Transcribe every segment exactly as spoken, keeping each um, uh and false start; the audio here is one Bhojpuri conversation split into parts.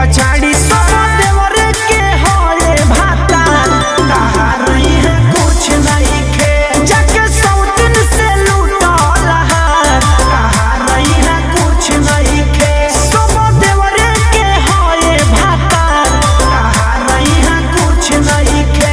पछाड़ी सब देवरे के होए भाता कहा रही है कुछ नहीं खे जाके सौतिन से लूटल हार कहा रही है कुछ नहीं खे सब देवरे के होए भाता कहा रही है कुछ नहीं खे।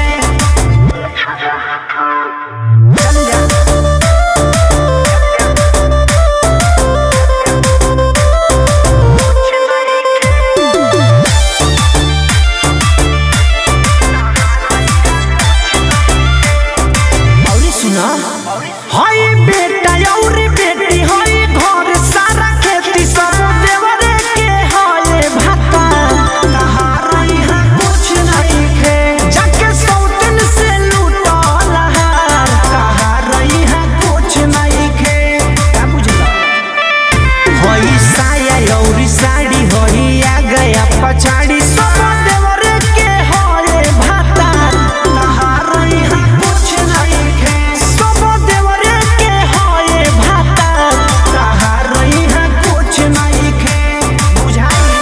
हाय बेटा और बेटी हाय घर सारा खेती सब देवरे के हाय भाता कहा रही है कुछ नहीं खे जाके सौतिन से लूटल हार कहा रही है कुछ नहीं खे। क्या बुझला हाय साया और साड़ी हाय आ गया पछाड़ी सब देवरे के हाय भाता कहा रही है कुछ नहीं खे सब देवरे के हाय भाता कहा रही है कुछ नहीं खे। बुझाई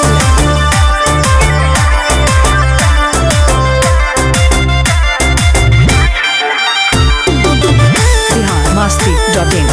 बिहार मस्ती डॉट इन।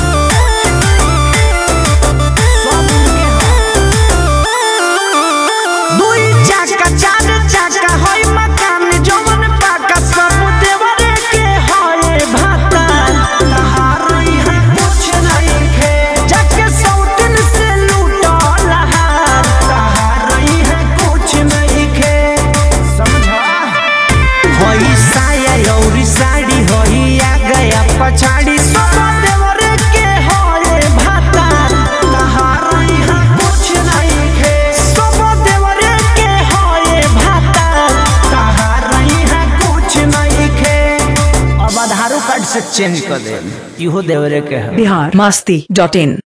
दुई चाका चार चाका होय मकान जवन पाका सब देवरे के होय भाता कहा रही है कुछ नहीं खे जाके सौतिन से लूटल हार कहा रही है कुछ नहीं खे। समझा होय साया और साड़ी होय आ गया पछाड़ी सब देवरे के होय भाता कहा रही है कुछ नहीं खे सब देवरे के होय भाता कहा रही है कुछ नहीं खे। अब आधार कार्ड से चेंज कर दे इहो देवरे के है। बिहार मस्ती डॉट इन।